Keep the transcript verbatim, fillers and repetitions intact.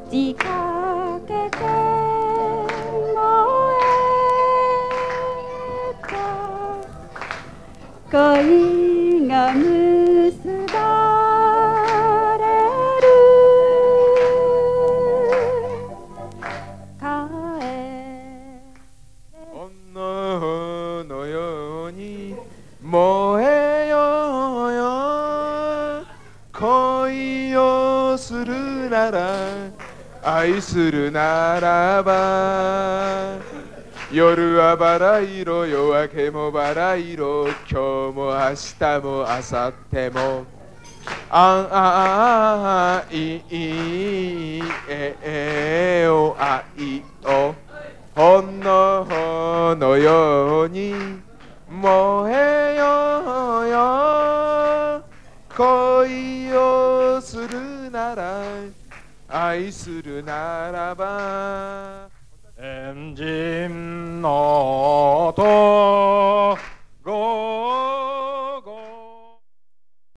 打ちかけて燃えた恋が結ばれる炎のように燃えようよ恋をするなら愛するならば夜はバラ色夜明けもバラ色今日も明日も明後日もああいいええおあいお炎のように燃えようよ恋をするなら愛するならばエンジンの